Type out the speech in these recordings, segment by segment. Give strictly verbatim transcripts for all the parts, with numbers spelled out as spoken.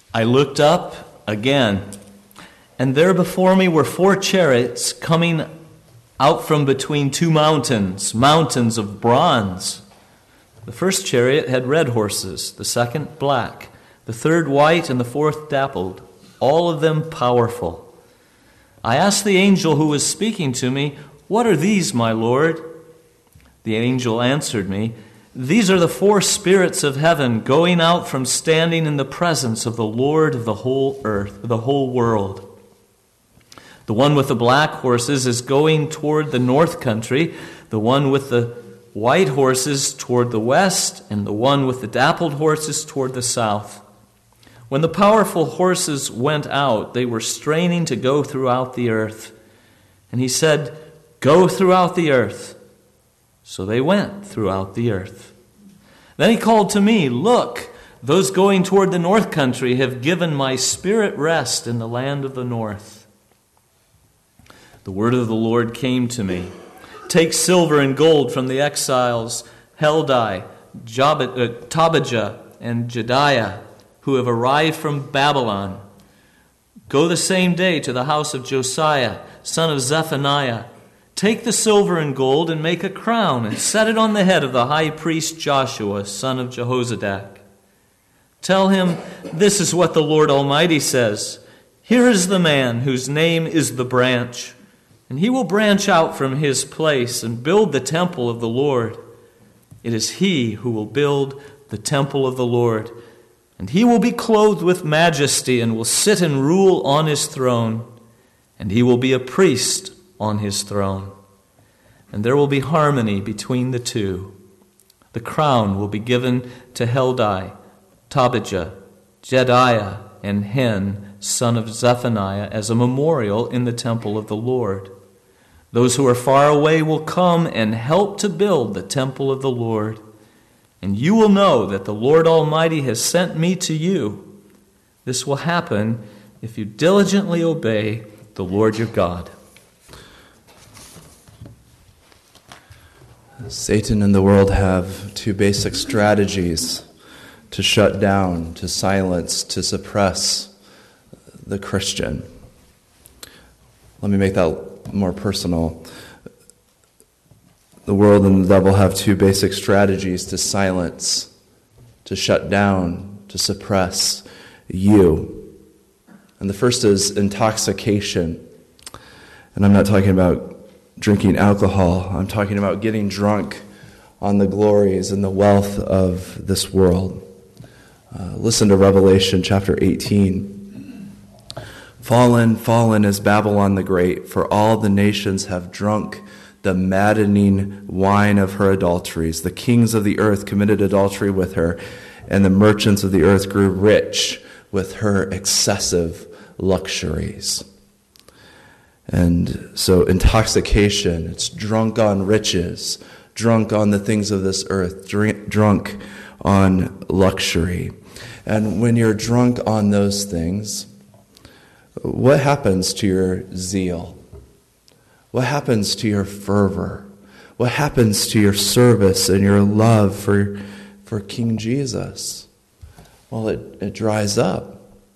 I looked up again, and there before me were four chariots coming out from between two mountains, mountains of bronze. The first chariot had red horses, the second black, the third white, and the fourth dappled, all of them powerful. I asked the angel who was speaking to me, "What are these, my Lord?" The angel answered me, "These are the four spirits of heaven going out from standing in the presence of the Lord of the whole earth, the whole world. The one with the black horses is going toward the north country, the one with the white horses toward the west, and the one with the dappled horses toward the south." When the powerful horses went out, they were straining to go throughout the earth. And he said, "Go throughout the earth." So they went throughout the earth. Then he called to me, "Look, those going toward the north country have given my spirit rest in the land of the north." The word of the Lord came to me. "Take silver and gold from the exiles, Heldai, Tobijah, and Jediah, who have arrived from Babylon. Go the same day to the house of Josiah, son of Zephaniah. Take the silver and gold and make a crown and set it on the head of the high priest Joshua, son of Jehozadak. Tell him, this is what the Lord Almighty says. Here is the man whose name is the branch, and he will branch out from his place and build the temple of the Lord. It is he who will build the temple of the Lord, and he will be clothed with majesty and will sit and rule on his throne, and he will be a priest on his throne. And there will be harmony between the two. The crown will be given to Heldai, Tobijah, Jediah, and Hen, son of Zephaniah, as a memorial in the temple of the Lord. Those who are far away will come and help to build the temple of the Lord. And you will know that the Lord Almighty has sent me to you. This will happen if you diligently obey the Lord your God." Satan and the world have two basic strategies to shut down, to silence, to suppress the Christian. Let me make that more personal. The world and the devil have two basic strategies to silence, to shut down, to suppress you. And the first is intoxication. And I'm not talking about drinking alcohol. I'm talking about getting drunk on the glories and the wealth of this world. Uh, listen to Revelation chapter eighteen. "Fallen, fallen is Babylon the Great, for all the nations have drunk the maddening wine of her adulteries. The kings of the earth committed adultery with her, and the merchants of the earth grew rich with her excessive luxuries." And so intoxication, it's drunk on riches, drunk on the things of this earth, drink, drunk on luxury. And when you're drunk on those things, what happens to your zeal? What happens to your fervor? What happens to your service and your love for, for King Jesus? Well, it, it dries up.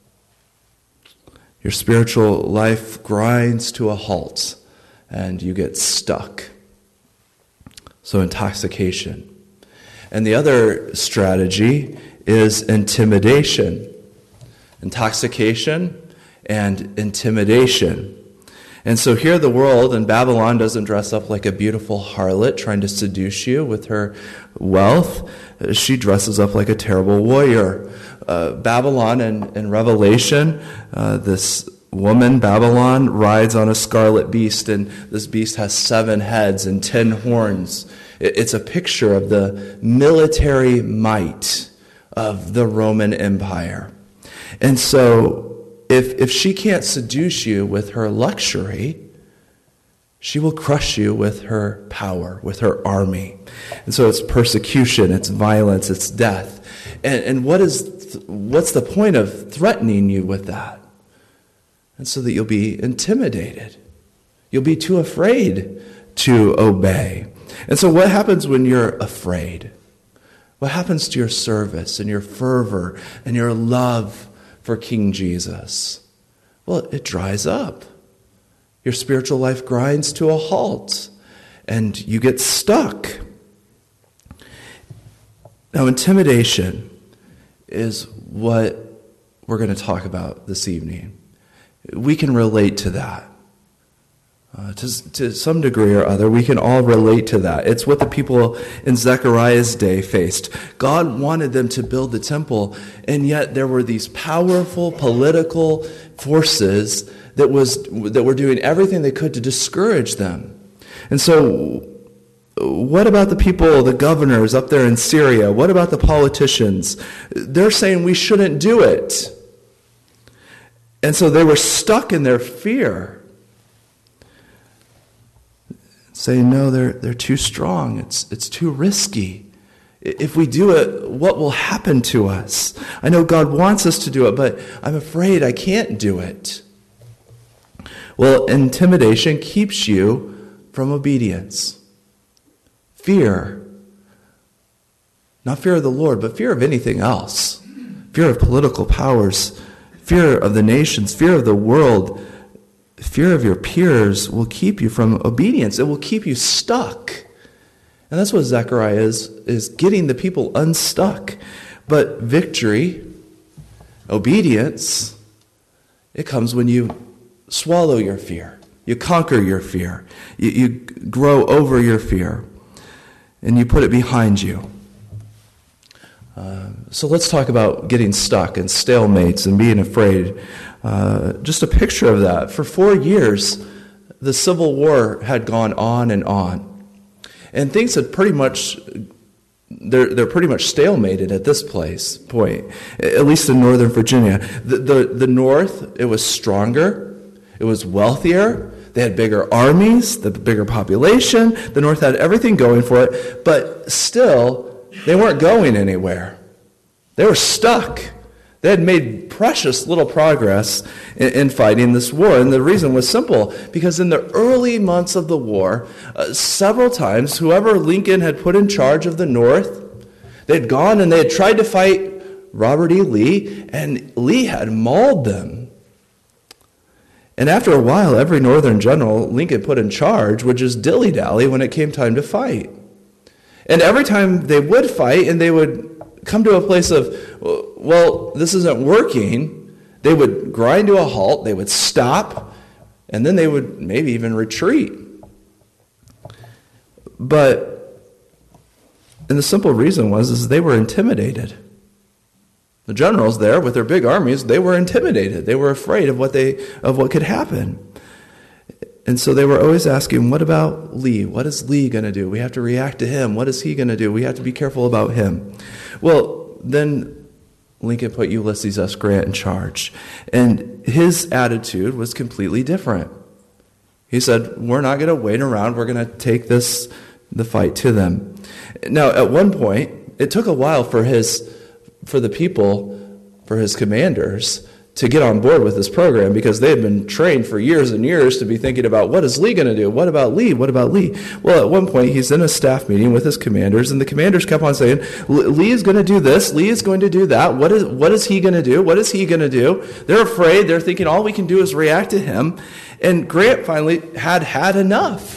Your spiritual life grinds to a halt, and you get stuck. So intoxication. And the other strategy is intimidation. Intoxication and intimidation. And so here the world in Babylon doesn't dress up like a beautiful harlot trying to seduce you with her wealth. She dresses up like a terrible warrior. Uh, Babylon in, in Revelation, uh, this woman, Babylon, rides on a scarlet beast, and this beast has seven heads and ten horns. It, it's a picture of the military might of the Roman Empire. And so If if she can't seduce you with her luxury, she will crush you with her power, with her army. And so it's persecution, it's violence, it's death. And, and what is what's the point of threatening you with that? And so that you'll be intimidated. You'll be too afraid to obey. And so what happens when you're afraid? What happens to your service and your fervor and your love for King Jesus? Well, it dries up. Your spiritual life grinds to a halt, and you get stuck. Now, intimidation is what we're going to talk about this evening. We can relate to that. Uh, to, to some degree or other, we can all relate to that. It's what the people in Zechariah's day faced. God wanted them to build the temple, and yet there were these powerful political forces that was that were doing everything they could to discourage them. And so, what about the people, the governors up there in Syria? What about the politicians? They're saying we shouldn't do it. And so they were stuck in their fear, saying, no, they're they're too strong. It's it's too risky. If we do it, what will happen to us? I know God wants us to do it, but I'm afraid I can't do it. Well, intimidation keeps you from obedience. Fear. Not fear of the Lord, but fear of anything else. Fear of political powers. Fear of the nations. Fear of the world. Fear of your peers will keep you from obedience. It will keep you stuck. And that's what Zechariah is, is getting the people unstuck. But victory, obedience, it comes when you swallow your fear. You conquer your fear. You, you grow over your fear. And you put it behind you. Uh, so let's talk about getting stuck and stalemates and being afraid. Uh, just a picture of that. For four years, the Civil War had gone on and on. And things had pretty much, they're, they're pretty much stalemated at this place, point, at least in Northern Virginia. The, the, the North, it was stronger, it was wealthier, they had bigger armies, the bigger population. The North had everything going for it, but still, they weren't going anywhere. They were stuck. They had made precious little progress in, in fighting this war. And the reason was simple, because in the early months of the war, uh, several times, whoever Lincoln had put in charge of the North, they'd gone and they had tried to fight Robert E. Lee, and Lee had mauled them. And after a while, every Northern general Lincoln put in charge would just dilly-dally when it came time to fight. And every time they would fight and they would come to a place of, well, this isn't working, they would grind to a halt, they would stop, and then they would maybe even retreat. But, and the simple reason was is they were intimidated. The generals there with their big armies, they were intimidated. They were afraid of what they of what could happen. And so they were always asking, what about Lee? What is Lee going to do? We have to react to him. What is he going to do? We have to be careful about him. Well, then Lincoln put Ulysses S. Grant in charge. And his attitude was completely different. He said, we're not going to wait around. We're going to take this, the fight to them. Now, at one point, it took a while for his for the people, for his commanders, to get on board with this program, because they had been trained for years and years to be thinking about, what is Lee going to do? What about Lee? What about Lee? Well, at one point, he's in a staff meeting with his commanders, and the commanders kept on saying, Lee is going to do this, Lee is going to do that. What is, what is he going to do? What is he going to do? They're afraid. They're thinking all we can do is react to him. And Grant finally had had enough.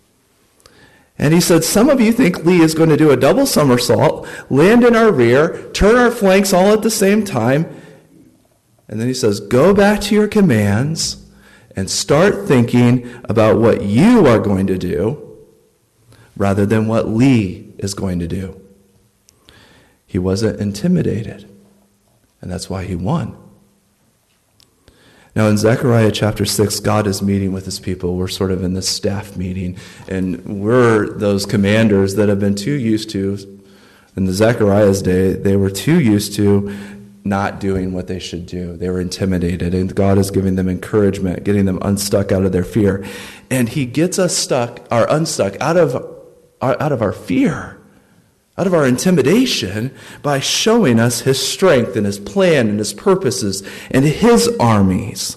And he said, some of you think Lee is going to do a double somersault, land in our rear, turn our flanks all at the same time. And then he says, go back to your commands and start thinking about what you are going to do rather than what Lee is going to do. He wasn't intimidated, and that's why he won. Now in Zechariah chapter six, God is meeting with his people. We're sort of in this staff meeting, and we're those commanders that have been too used to, in the Zechariah's day, they were too used to not doing what they should do. They were intimidated, and God is giving them encouragement, getting them unstuck out of their fear. And he gets us stuck, or unstuck, out of, out of our fear, out of our intimidation, by showing us his strength and his plan and his purposes and his armies.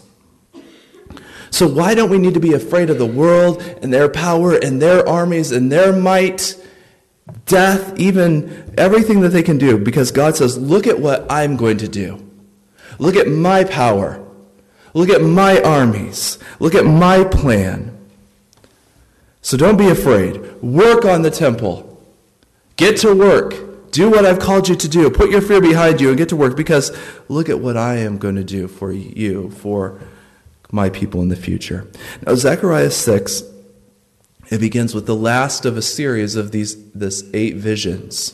So why don't we need to be afraid of the world and their power and their armies and their might, death, even everything that they can do? Because God says, look at what I'm going to do. Look at my power. Look at my armies. Look at my plan. So don't be afraid. Work on the temple. Get to work. Do what I've called you to do. Put your fear behind you and get to work, because look at what I am going to do for you, for my people in the future. Now, Zechariah six, it begins with the last of a series of these this eight visions.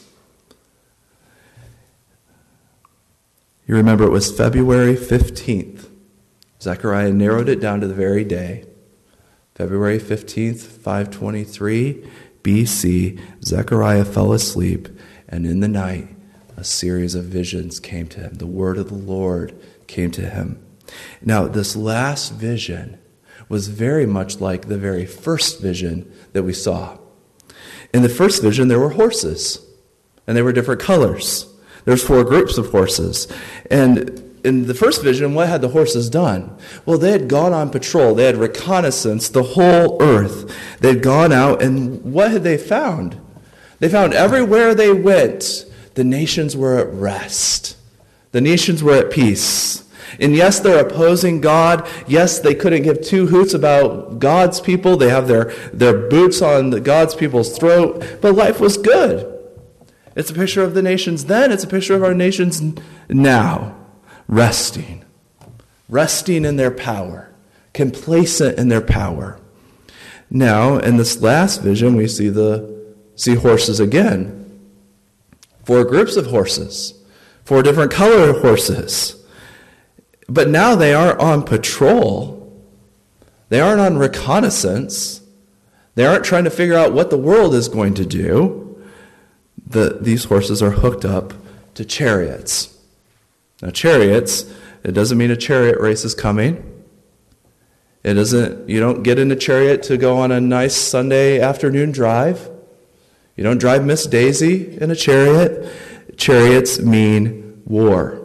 You remember it was February fifteenth. Zechariah narrowed it down to the very day. February fifteenth, five twenty-three B C, Zechariah fell asleep, and in the night a series of visions came to him. The word of the Lord came to him. Now, this last vision was very much like the very first vision that we saw. In the first vision, there were horses, and they were different colors. There's four groups of horses. And in the first vision, what had the horses done? Well, they had gone on patrol. They had reconnaissance the whole earth. They'd gone out, and what had they found? They found everywhere they went, the nations were at rest. The nations were at peace. And yes, they're opposing God. Yes, they couldn't give two hoots about God's people. They have their, their boots on the God's people's throat. But life was good. It's a picture of the nations then. It's a picture of our nations now. Resting. Resting in their power. Complacent in their power. Now, in this last vision, we see the see horses again. Four groups of horses. Four different color horses. But now they aren't on patrol. They aren't on reconnaissance. They aren't trying to figure out what the world is going to do. The, these horses are hooked up to chariots. Now, chariots, it doesn't mean a chariot race is coming. It doesn't, you don't get in a chariot to go on a nice Sunday afternoon drive. You don't drive Miss Daisy in a chariot. Chariots mean war.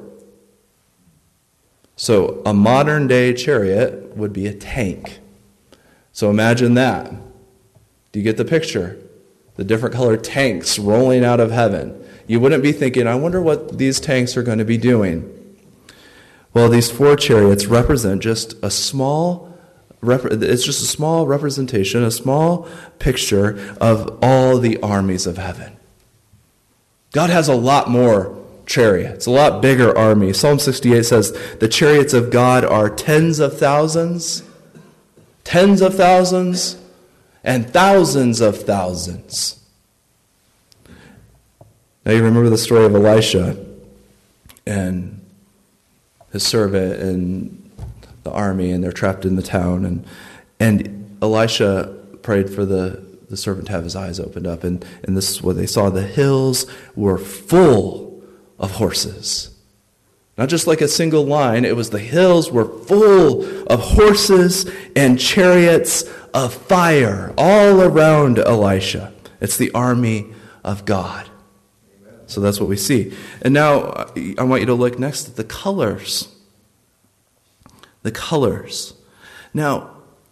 So a modern day chariot would be a tank. So imagine that. Do you get the picture? The different colored tanks rolling out of heaven. You wouldn't be thinking, I wonder what these tanks are going to be doing. Well, these four chariots represent just a small, it's just a small representation, a small picture of all the armies of heaven. God has a lot more chariots, a lot bigger army. Psalm sixty-eight says, the chariots of God are tens of thousands, tens of thousands, and thousands of thousands. Now you remember the story of Elisha and his servant and the army, and they're trapped in the town. And and Elisha prayed for the, the servant to have his eyes opened up. And, and this is what they saw. The hills were full of horses. Not just like a single line. It was the hills were full of horses and chariots of fire all around Elisha. It's the army of God. So that's what we see. And now I want you to look next at the colors. The colors. Now,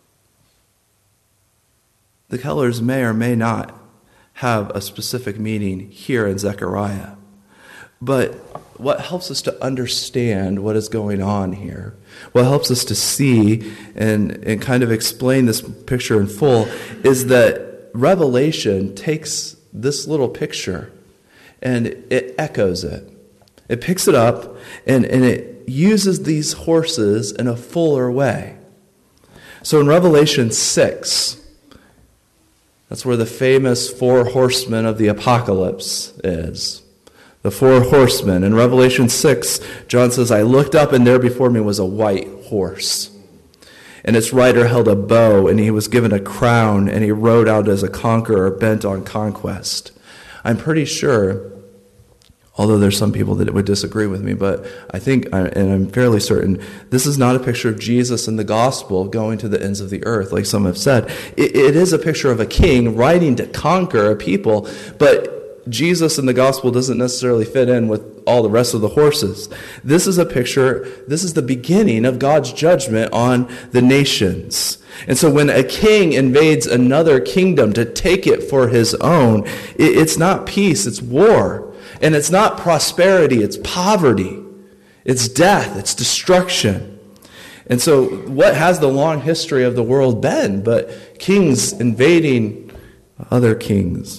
the colors may or may not have a specific meaning here in Zechariah. But what helps us to understand what is going on here, what helps us to see and, and kind of explain this picture in full, is that Revelation takes this little picture and it echoes it. It picks it up and, and it uses these horses in a fuller way. So in Revelation six, that's where the famous four horsemen of the apocalypse is. The four horsemen. In Revelation six, John says, I looked up and there before me was a white horse. And its rider held a bow, and he was given a crown, and he rode out as a conqueror bent on conquest. I'm pretty sure, although there's some people that would disagree with me, but I think, and I'm fairly certain, this is not a picture of Jesus in the gospel going to the ends of the earth, like some have said. It, it is a picture of a king riding to conquer a people, but Jesus in the gospel doesn't necessarily fit in with all the rest of the horses. This is a picture, this is the beginning of God's judgment on the nations. And so when a king invades another kingdom to take it for his own, it's not peace, it's war. And it's not prosperity, it's poverty. It's death. It's destruction. And so what has the long history of the world been but kings invading other kings?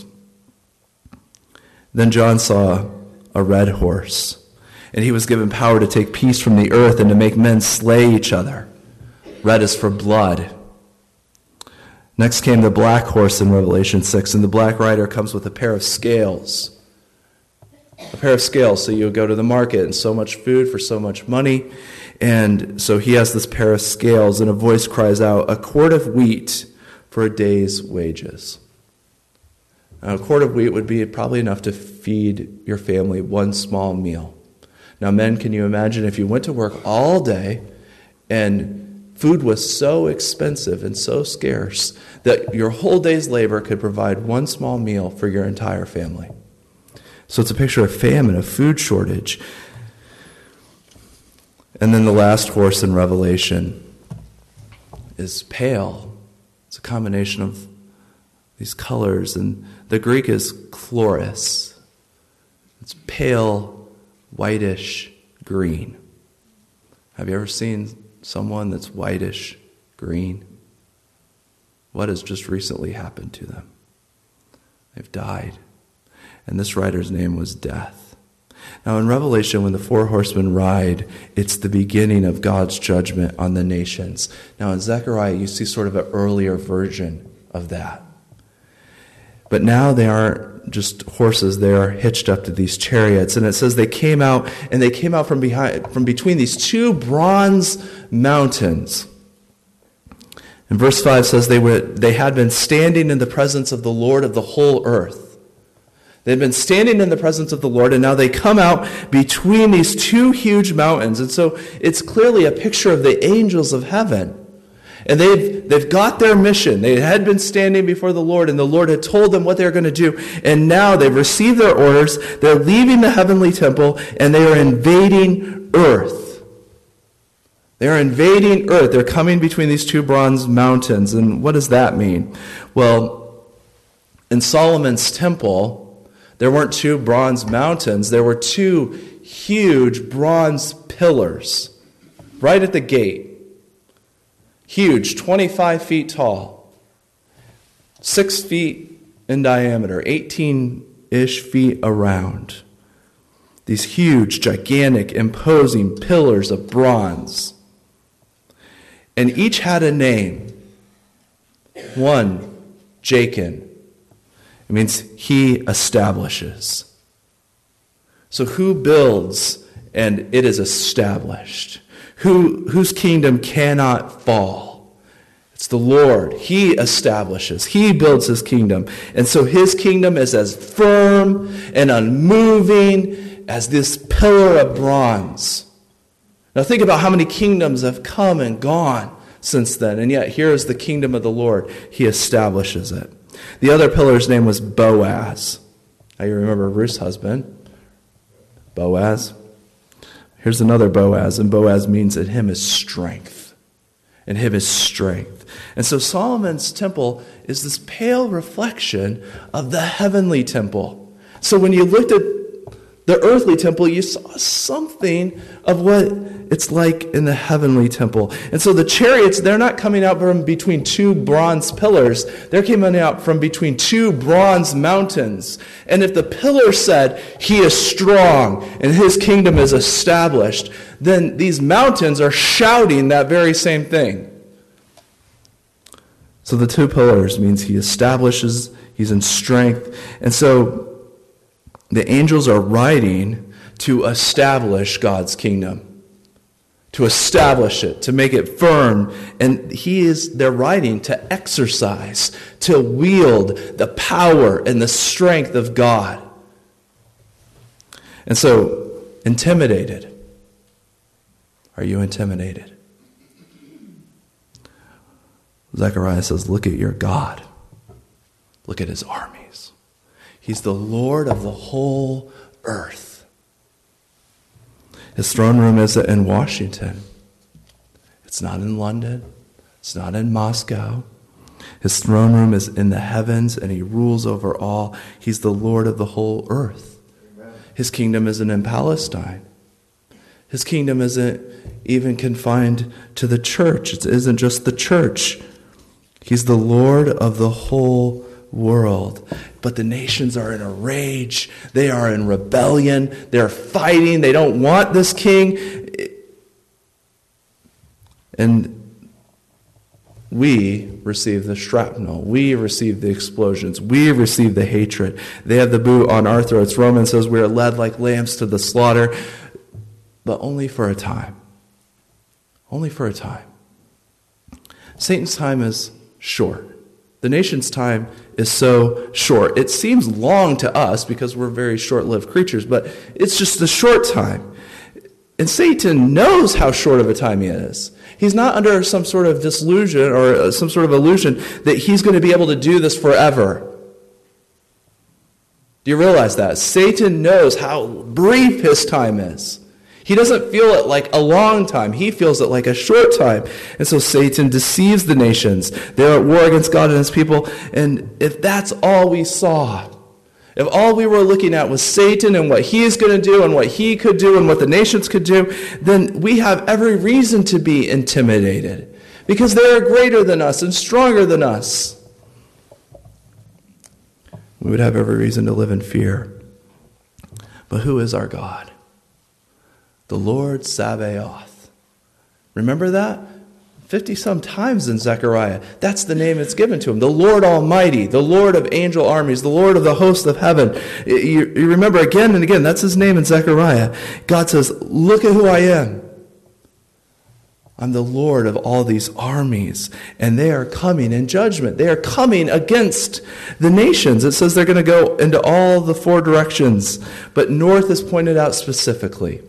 Then John saw a red horse, and he was given power to take peace from the earth and to make men slay each other. Red is for blood. Next came the black horse in Revelation six, and the black rider comes with a pair of scales. A pair of scales, so you go to the market and so much food for so much money. And so he has this pair of scales, and a voice cries out, "A quart of wheat for a day's wages." Now, a quart of wheat would be probably enough to feed your family one small meal. Now, men, can you imagine if you went to work all day and food was so expensive and so scarce that your whole day's labor could provide one small meal for your entire family? So it's a picture of famine, of food shortage. And then the last horse in Revelation is pale. It's a combination of these colors, and the Greek is chloris. It's pale, whitish green. Have you ever seen someone that's whitish green? What has just recently happened to them? They've died. And this rider's name was Death. Now in Revelation, when the four horsemen ride, it's the beginning of God's judgment on the nations. Now in Zechariah, you see sort of an earlier version of that. But now they aren't just horses, they are hitched up to these chariots. And it says they came out, and they came out from behind, from between these two bronze mountains. And verse five says they were they had been standing in the presence of the Lord of the whole earth. They've been standing in the presence of the Lord, and now they come out between these two huge mountains. And so it's clearly a picture of the angels of heaven. And they've, they've got their mission. They had been standing before the Lord, and the Lord had told them what they were going to do. And now they've received their orders. They're leaving the heavenly temple, and they are invading earth. They are invading earth. They're coming between these two bronze mountains. And what does that mean? Well, in Solomon's temple, there weren't two bronze mountains. There were two huge bronze pillars right at the gate. Huge, twenty-five feet tall, six feet in diameter, eighteen-ish feet around. These huge, gigantic, imposing pillars of bronze. And each had a name. One, Jachin. It means he establishes. So who builds and it is established? Who, whose kingdom cannot fall? It's the Lord. He establishes. He builds his kingdom. And so his kingdom is as firm and unmoving as this pillar of bronze. Now think about how many kingdoms have come and gone since then. And yet here is the kingdom of the Lord. He establishes it. The other pillar's name was Boaz. Now you remember Ruth's husband, Boaz. Here's another Boaz, and Boaz means in him is strength. In him is strength. And so Solomon's temple is this pale reflection of the heavenly temple. So when you looked at the earthly temple, you saw something of what it's like in the heavenly temple. And so the chariots, they're not coming out from between two bronze pillars. They're coming out from between two bronze mountains. And if the pillar said, he is strong and his kingdom is established, then these mountains are shouting that very same thing. So the two pillars means he establishes, he's in strength. And so the angels are riding to establish God's kingdom, to establish it, to make it firm. And he is, they're riding to exercise, to wield the power and the strength of God. And so, intimidated. Are you intimidated? Zechariah says, look at your God. Look at his armies. He's the Lord of the whole earth. His throne room is in Washington. It's not in London. It's not in Moscow. His throne room is in the heavens, and he rules over all. He's the Lord of the whole earth. His kingdom isn't in Palestine. His kingdom isn't even confined to the church. It isn't just the church. He's the Lord of the whole world. But the nations are in a rage. They are in rebellion. They're fighting. They don't want this king. And we receive the shrapnel. We receive the explosions. We receive the hatred. They have the boot on our throats. Romans says we are led like lambs to the slaughter, but only for a time. Only for a time. Satan's time is short. The nation's time is so short. It seems long to us because we're very short-lived creatures, but it's just a short time. And Satan knows how short of a time he is. He's not under some sort of disillusion or some sort of illusion that he's going to be able to do this forever. Do you realize that? Satan knows how brief his time is. He doesn't feel it like a long time. He feels it like a short time. And so Satan deceives the nations. They're at war against God and his people. And if that's all we saw, if all we were looking at was Satan and what he is going to do and what he could do and what the nations could do, then we have every reason to be intimidated because they are greater than us and stronger than us. We would have every reason to live in fear. But who is our God? The Lord Sabaoth. Remember that? Fifty-some times in Zechariah. That's the name it's given to him. The Lord Almighty, the Lord of angel armies, the Lord of the hosts of heaven. You, you remember again and again, that's his name in Zechariah. God says, look at who I am. I'm the Lord of all these armies, and they are coming in judgment. They are coming against the nations. It says they're going to go into all the four directions, but north is pointed out specifically.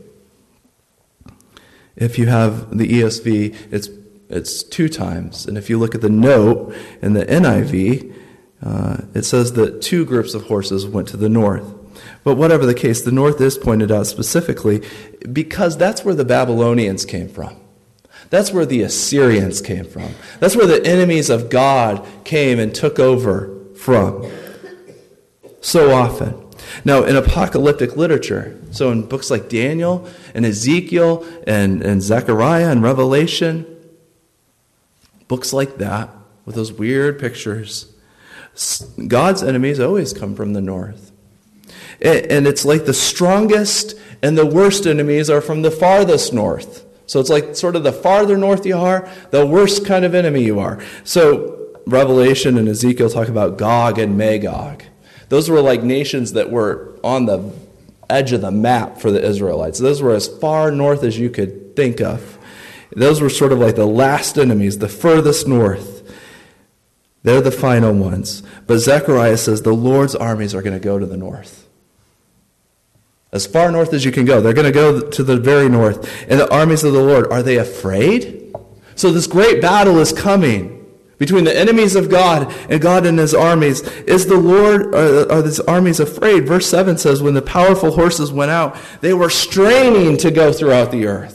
If you have the E S V, it's It's two times. And if you look at the note in the N I V, uh, it says that two groups of horses went to the north. But whatever the case, the north is pointed out specifically because that's where the Babylonians came from. That's where the Assyrians came from. That's where the enemies of God came and took over from. So often. Now, in apocalyptic literature, so in books like Daniel and Ezekiel and, and Zechariah and Revelation, books like that, with those weird pictures, God's enemies always come from the north. And it's like the strongest and the worst enemies are from the farthest north. So it's like sort of the farther north you are, the worst kind of enemy you are. So Revelation and Ezekiel talk about Gog and Magog. Those were like nations that were on the edge of the map for the Israelites. Those were as far north as you could think of. Those were sort of like the last enemies, the furthest north. They're the final ones. But Zechariah says the Lord's armies are going to go to the north. As far north as you can go. They're going to go to the very north. And the armies of the Lord, are they afraid? So this great battle is coming between the enemies of God and God and his armies. Is the Lord, are, are these armies afraid? Verse seven says, when the powerful horses went out, they were straining to go throughout the earth.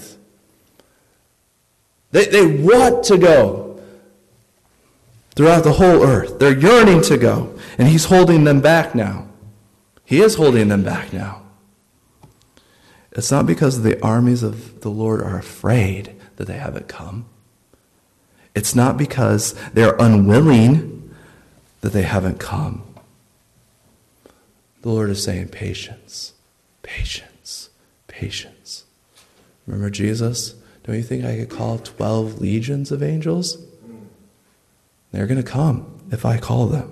They, they want to go throughout the whole earth. They're yearning to go. And he's holding them back now. He is holding them back now. It's not because the armies of the Lord are afraid that they haven't come. It's not because they're unwilling that they haven't come. The Lord is saying patience, patience, patience. Remember Jesus? Don't you think I could call twelve legions of angels? They're going to come if I call them.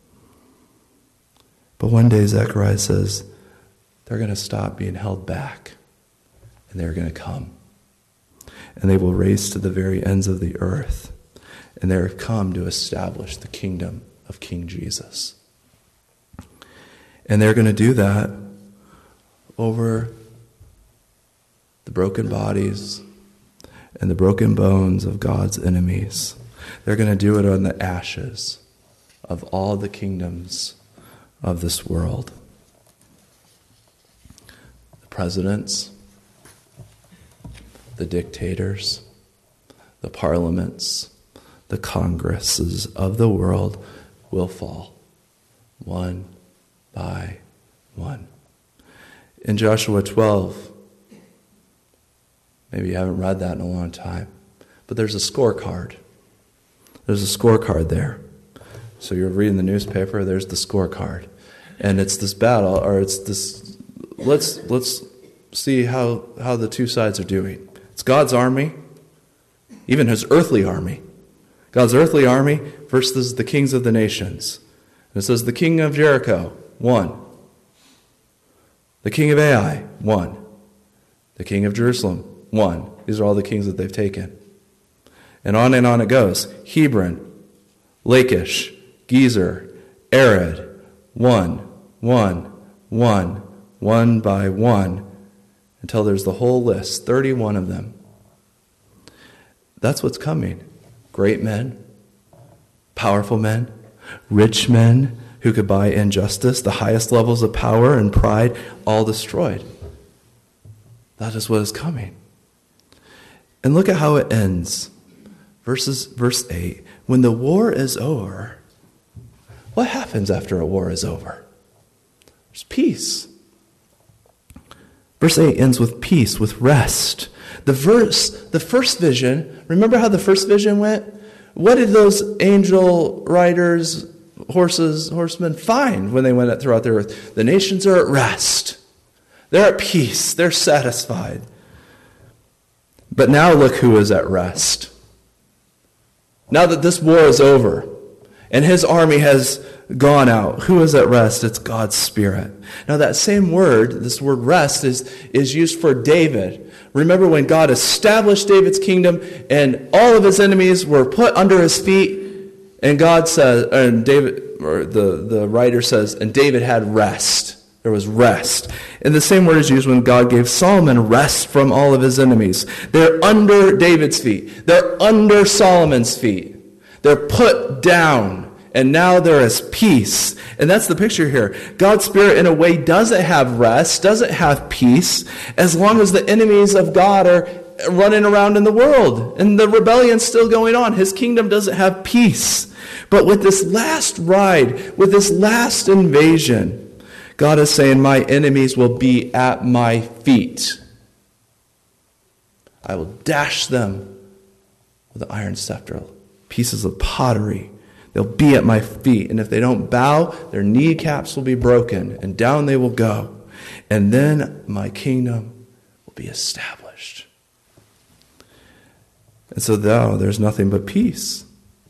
But one day Zechariah says they're going to stop being held back and they're going to come. And they will race to the very ends of the earth. And they have come to establish the kingdom of King Jesus. And they're going to do that over the broken bodies and the broken bones of God's enemies. They're going to do it on the ashes of all the kingdoms of this world. The presidents, the dictators, the parliaments, the congresses of the world will fall, one by one. In Joshua twelve, Maybe you haven't read that in a long time. But there's a scorecard. There's a scorecard there. So you're reading the newspaper, there's the scorecard. And it's this battle, or it's this, let's let's see how, how the two sides are doing. It's God's army, even his earthly army. God's earthly army versus the kings of the nations. And it says the king of Jericho won. The king of Ai won. The king of Jerusalem won. These are all the kings that they've taken. And on and on it goes. Hebron, Lachish, Gezer, Arad, one, one, one, one by one, until there's the whole list, thirty-one of them. That's what's coming. Great men, powerful men, rich men who could buy injustice, the highest levels of power and pride, all destroyed. That is what is coming. And look at how it ends. Verses, verse eight. When the war is over, what happens after a war is over? There's peace. Verse eight ends with peace, with rest. The verse, the first vision, remember how the first vision went? What did those angel riders, horses, horsemen find when they went throughout the earth? The nations are at rest. They're at peace. They're satisfied. But now look who is at rest. Now that this war is over and his army has gone out, who is at rest? It's God's Spirit. Now that same word, this word rest, is, is used for David. Remember when God established David's kingdom and all of his enemies were put under his feet, and God says, and David, or the, the writer says, and David had rest. There was rest. And the same word is used when God gave Solomon rest from all of his enemies. They're under David's feet. They're under Solomon's feet. They're put down. And now there is peace. And that's the picture here. God's Spirit, in a way, doesn't have rest, doesn't have peace, as long as the enemies of God are running around in the world. And the rebellion's still going on. His kingdom doesn't have peace. But with this last ride, with this last invasion, God is saying, my enemies will be at my feet. I will dash them with an iron scepter, pieces of pottery. They'll be at my feet. And if they don't bow, their kneecaps will be broken, and down they will go. And then my kingdom will be established. And so now there's nothing but peace.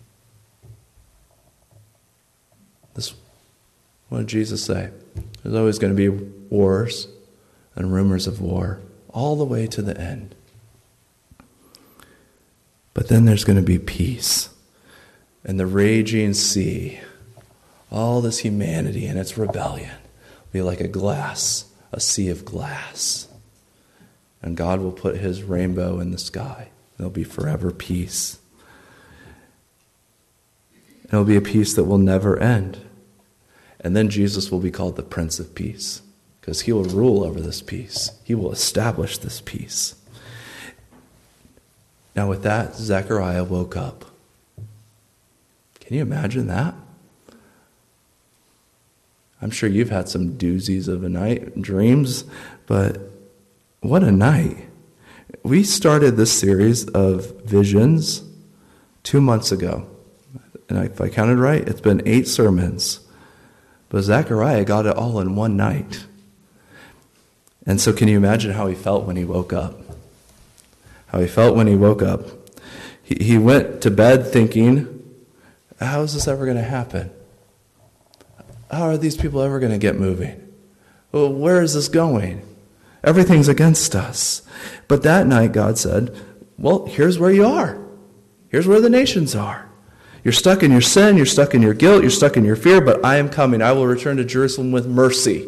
This, what did Jesus say? There's always going to be wars and rumors of war all the way to the end. But then there's going to be peace. And the raging sea, all this humanity and its rebellion, will be like a glass, a sea of glass. And God will put his rainbow in the sky. There'll be forever peace. And it'll be a peace that will never end. And then Jesus will be called the Prince of Peace, because he will rule over this peace. He will establish this peace. Now with that, Zechariah woke up. Can you imagine that? I'm sure you've had some doozies of a night, dreams, but what a night. We started this series of visions two months ago. And if I counted right, it's been eight sermons. But Zechariah got it all in one night. And so can you imagine how he felt when he woke up? How he felt when he woke up. He, he went to bed thinking, how is this ever going to happen? How are these people ever going to get moving? Well, where is this going? Everything's against us. But that night God said, well, here's where you are. Here's where the nations are. You're stuck in your sin, you're stuck in your guilt, you're stuck in your fear, but I am coming. I will return to Jerusalem with mercy.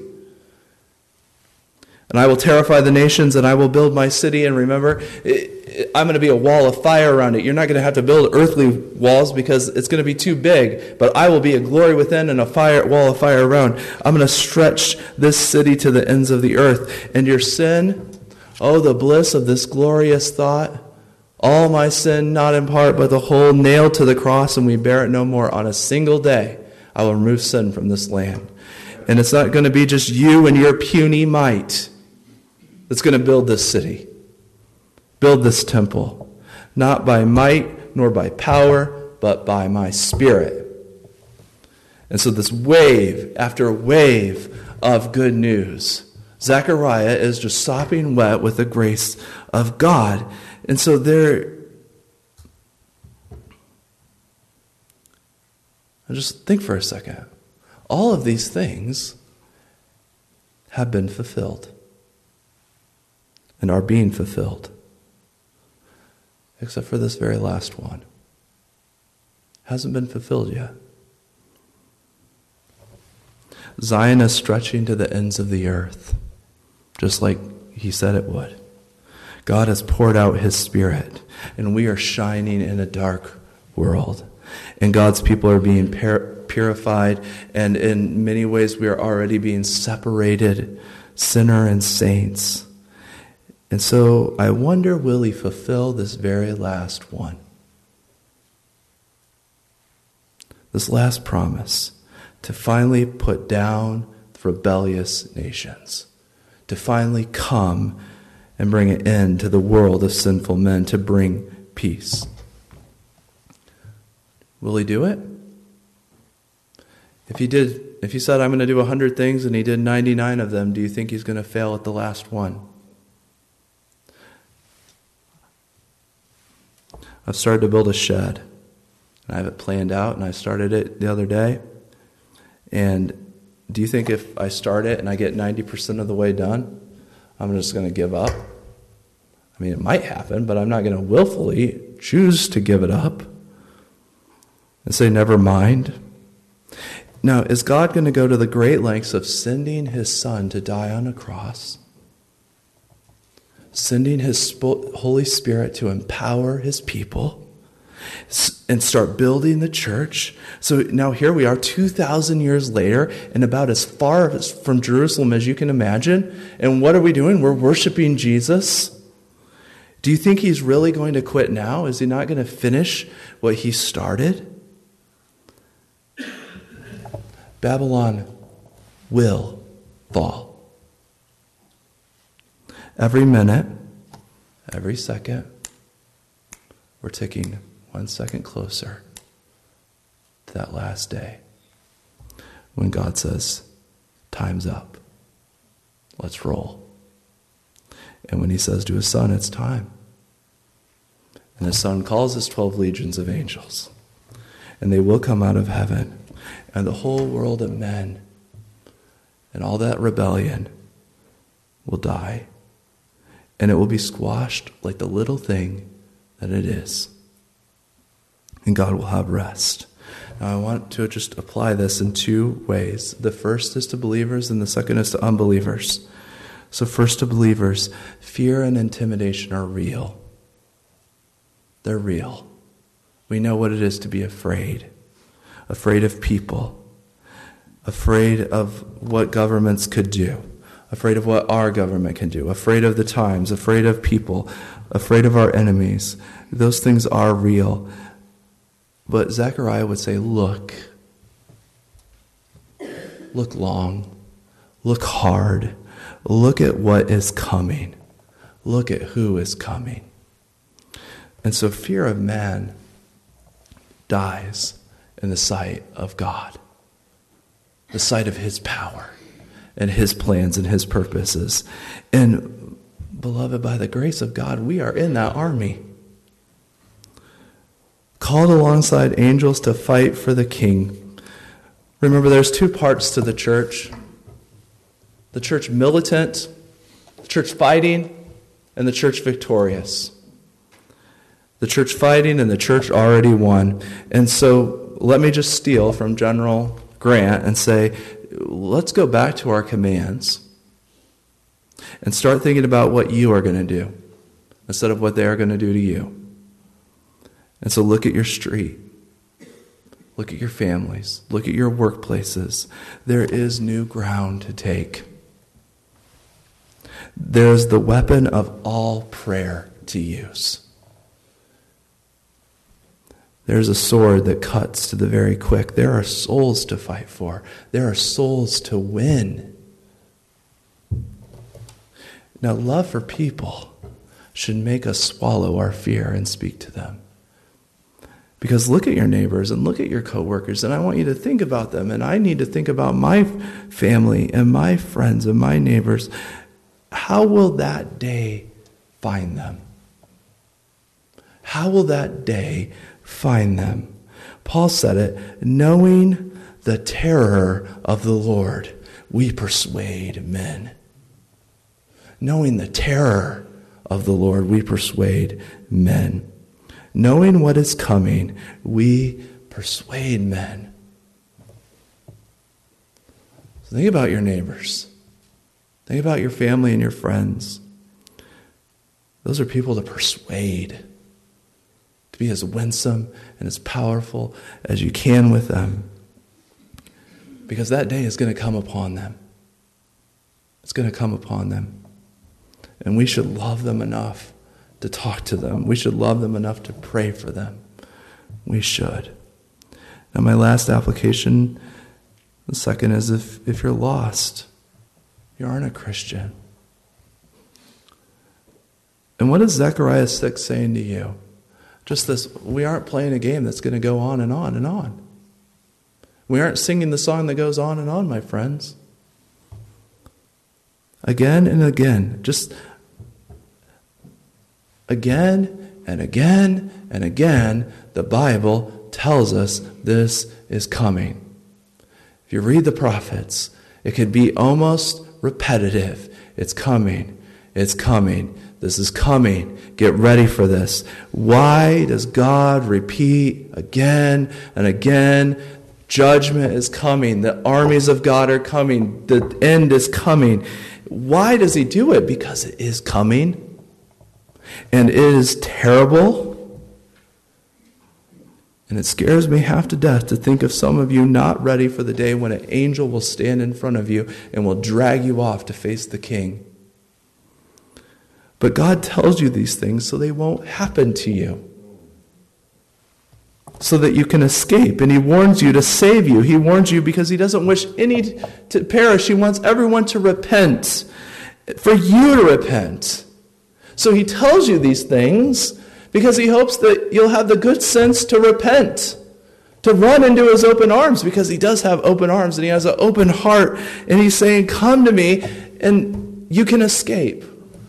And I will terrify the nations, and I will build my city. And remember, I'm going to be a wall of fire around it. You're not going to have to build earthly walls because it's going to be too big. But I will be a glory within and a fire wall of fire around. I'm going to stretch this city to the ends of the earth. And your sin, oh, the bliss of this glorious thought. All my sin, not in part, but the whole, nailed to the cross, and we bear it no more. On a single day, I will remove sin from this land. And it's not going to be just you and your puny might that's going to build this city. build this temple, not by might nor by power, but by my Spirit. And so this wave after wave of good news, Zechariah is just sopping wet with the grace of God. And so there, just think for a second. All of these things have been fulfilled and are being fulfilled, except for this very last one. Hasn't been fulfilled yet. Zion is stretching to the ends of the earth, just like he said it would. God has poured out his Spirit, and we are shining in a dark world. And God's people are being pur- purified, and in many ways we are already being separated, sinner and saints. And so I wonder, will he fulfill this very last one? This last promise to finally put down the rebellious nations, to finally come and bring an end to the world of sinful men, to bring peace. Will he do it? If he did, if he said, I'm going to do one hundred things and he did ninety-nine of them, do you think he's going to fail at the last one? I've started to build a shed. I have it planned out, and I started it the other day. And do you think if I start it and I get ninety percent of the way done, I'm just going to give up? I mean, it might happen, but I'm not going to willfully choose to give it up and say, never mind. Now, is God going to go to the great lengths of sending his Son to die on a cross, sending his Holy Spirit to empower his people, and start building the church? So now here we are two thousand years later, and about as far as from Jerusalem as you can imagine. And what are we doing? We're worshiping Jesus. Do you think he's really going to quit now? Is he not going to finish what he started? Babylon will fall. Every minute, every second, we're ticking one second closer to that last day when God says, time's up. Let's roll. And when he says to his Son, it's time. And his Son calls his twelve legions of angels. And they will come out of heaven. And the whole world of men and all that rebellion will die. And it will be squashed like the little thing that it is. And God will have rest. Now I want to just apply this in two ways. The first is to believers and the second is to unbelievers. So first to believers, fear and intimidation are real. They're real. We know what it is to be afraid. Afraid of people. Afraid of what governments could do. Afraid of what our government can do. Afraid of the times. Afraid of people. Afraid of our enemies. Those things are real. But Zechariah would say, look. Look long. Look hard. Look at what is coming. Look at who is coming. And so fear of man dies in the sight of God. The sight of his power and his plans and his purposes. And beloved, by the grace of God, we are in that army. Called alongside angels to fight for the king. Remember, there's two parts to the church. The church militant, the church fighting, and the church victorious. The church fighting and the church already won. And so let me just steal from General Grant and say, let's go back to our commands and start thinking about what you are going to do instead of what they are going to do to you. And so look at your street. Look at your families. Look at your workplaces. There is new ground to take. There's the weapon of all prayer to use. There's a sword that cuts to the very quick. There are souls to fight for. There are souls to win. Now, love for people should make us swallow our fear and speak to them. Because look at your neighbors and look at your coworkers, and I want you to think about them, and I need to think about my family and my friends and my neighbors. How will that day find them? How will that day find them? Paul said it, knowing the terror of the Lord, we persuade men. Knowing the terror of the Lord, we persuade men. Knowing what is coming, we persuade men. So think about your neighbors. Think about your family and your friends. Those are people to persuade. To be as winsome and as powerful as you can with them. Because that day is going to come upon them. It's going to come upon them. And we should love them enough to talk to them. We should love them enough to pray for them. We should. Now my last application, the second is if, if you're lost, you aren't a Christian. And what is Zechariah six saying to you? Just this, we aren't playing a game that's going to go on and on and on. We aren't singing the song that goes on and on, my friends. Again and again, just again and again and again, the Bible tells us this is coming. If you read the prophets, it could be almost repetitive. It's coming. It's coming. This is coming. Get ready for this. Why does God repeat again and again? Judgment is coming. The armies of God are coming. The end is coming. Why does he do it? Because it is coming. And it is terrible. And it scares me half to death to think of some of you not ready for the day when an angel will stand in front of you and will drag you off to face the king. But God tells you these things so they won't happen to you. So that you can escape. And he warns you to save you. He warns you because he doesn't wish any to perish. He wants everyone to repent. For you to repent. So he tells you these things because he hopes that you'll have the good sense to repent. To run into his open arms, because he does have open arms and he has an open heart. And he's saying, come to me and you can escape.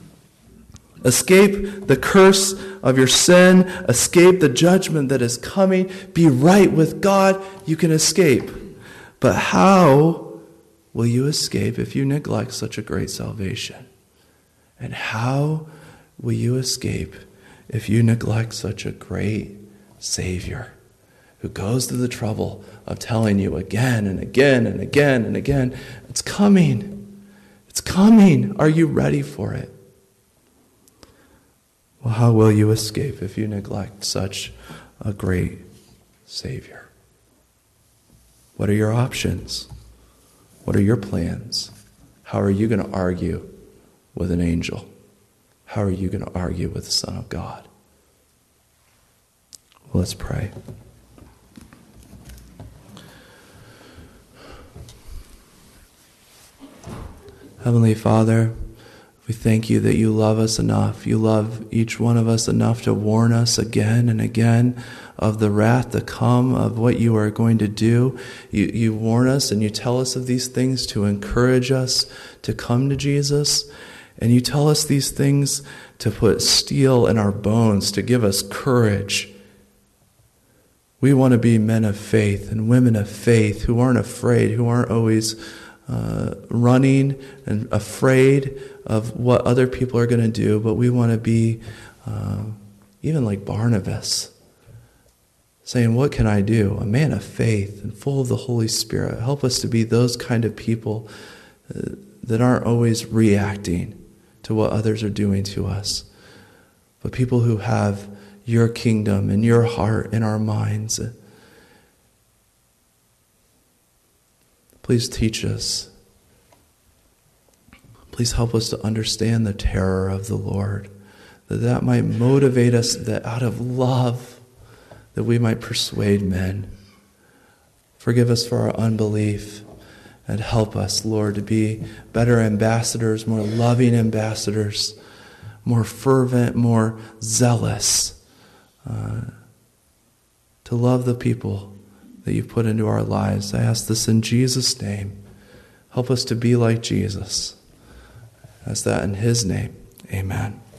Escape the curse of your sin. Escape the judgment that is coming. Be right with God. You can escape. But how will you escape if you neglect such a great salvation? And how will you escape if you neglect such a great Savior who goes to the trouble of telling you again and again and again and again, it's coming. It's coming. Are you ready for it? Well, how will you escape if you neglect such a great Savior? What are your options? What are your plans? How are you going to argue with an angel? How are you going to argue with the Son of God? Well, let's pray. Heavenly Father, we thank you that you love us enough. You love each one of us enough to warn us again and again of the wrath to come, of what you are going to do. You, you warn us and you tell us of these things to encourage us to come to Jesus. And you tell us these things to put steel in our bones, to give us courage. We want to be men of faith and women of faith who aren't afraid, who aren't always uh, running and afraid of what other people are going to do, but we want to be uh, even like Barnabas, saying, what can I do? A man of faith and full of the Holy Spirit. Help us to be those kind of people uh, that aren't always reacting to what others are doing to us, but people who have your kingdom and your heart in our minds. Please teach us. Please help us to understand the terror of the Lord, that that might motivate us, that out of love, that we might persuade men. Forgive us for our unbelief, and help us, Lord, to be better ambassadors, more loving ambassadors, more fervent, more zealous uh, to love the people that you put into our lives. I ask this in Jesus' name. Help us to be like Jesus. I ask that in his name. Amen.